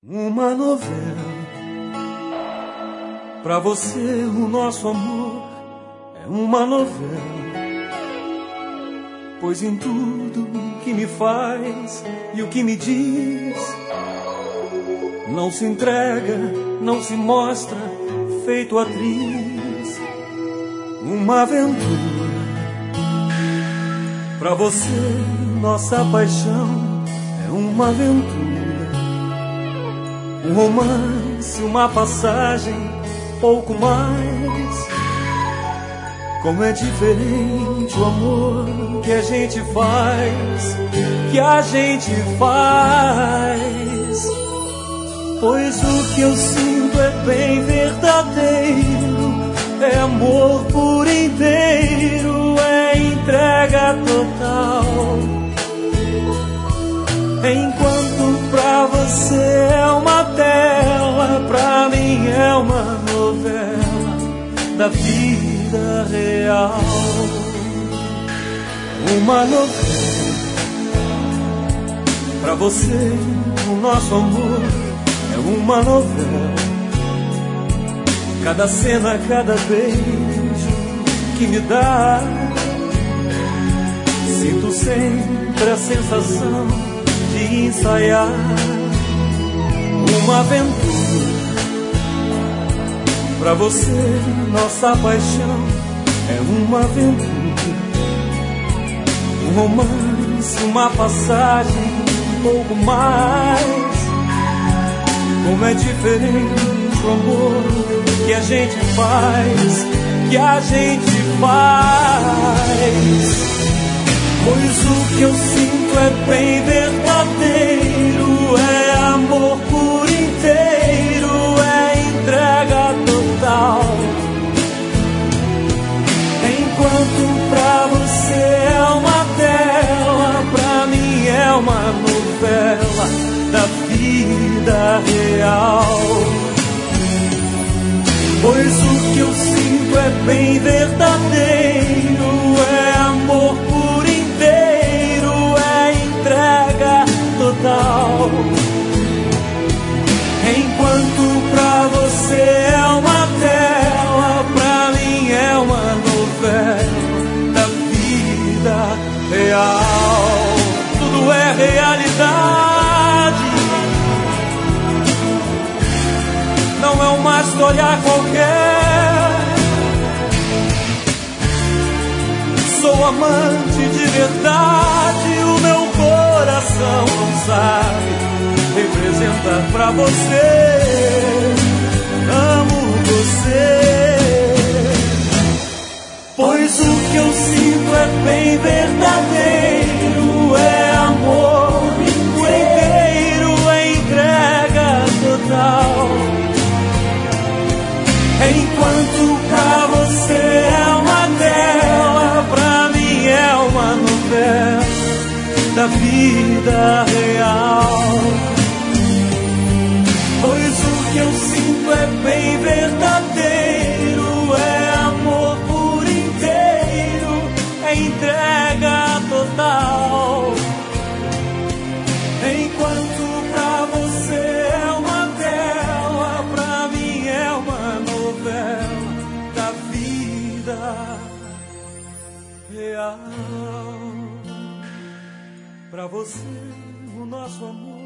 Uma novela. Pra você o nosso amor é uma novela, pois em tudo que me faz e o que me diz, não se entrega, não se mostra feito atriz. Uma aventura. Pra você nossa paixão é uma aventura, um romance, uma passagem, pouco mais. Como é diferente o amor que a gente faz, que a gente faz. Pois o que eu sinto é bem verdadeiro, é amor por inteiro, é entrega total. Enquanto pra você é uma tela, pra mim é uma novela da vida real. Uma novela. Pra você o nosso amor é uma novela. Cada cena, cada beijo que me dá, sinto sempre a sensação de ensaiar uma aventura. Pra você nossa paixão é uma aventura, um romance, uma passagem, um pouco mais. Como é diferente o amor que a gente faz, que a gente faz. Pois o que eu sinto é bem verdadeiro, é amor por inteiro, é entrega total. Enquanto pra você é uma tela, pra mim é uma novela da vida real. Pois o que eu sinto é bem verdadeiro, é amor por inteiro, é entrega total. Enquanto pra você é uma tela, pra mim é uma novela da vida real. Tudo é realidade, não é uma história qualquer. Sou amante de verdade, o meu coração não sabe representar pra você. Amo você. Pois o que eu sinto é bem verdadeiro, é amor inteiro, é entrega total. Enquanto pra você é uma tela, pra mim é uma novela da vida real. Pois o que eu sinto é bem verdadeiro, é amor por inteiro, é entrega total. Enquanto pra você é uma tela, pra mim é uma novela da vida real. Pra você o nosso amor